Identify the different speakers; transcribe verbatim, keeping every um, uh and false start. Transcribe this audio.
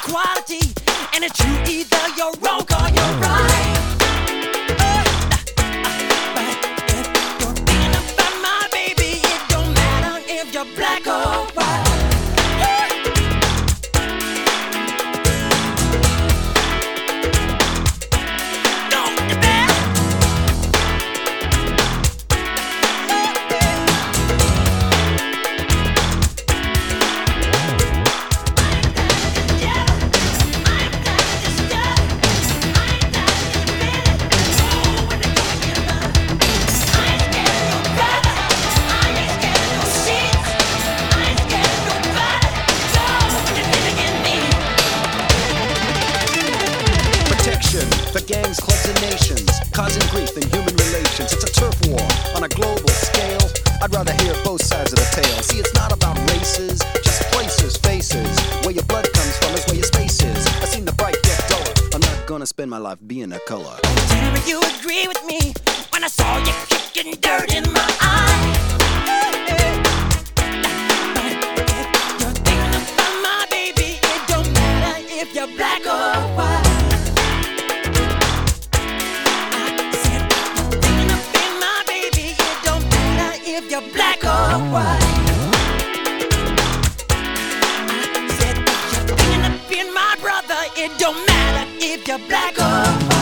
Speaker 1: equality, and it's true either you're wrong or you're right. But if you're thinking about my baby, it don't matter if you're black or white.
Speaker 2: For gangs, clubs, and nations, causing grief in human relations. It's a turf war on a global scale. I'd rather hear both sides of the tale. See, it's not about races, just places, faces. Where your blood comes from is where your space is. I've seen the bright get duller. I'm not gonna spend my life being a color.
Speaker 1: Whenever you agree with me, when I saw you kicking dirt in my eye. But if you're thinking about my baby, it don't matter if you're black or white. If you're black or white, I said if you're thinking of being my brother, it don't matter if you're black or white.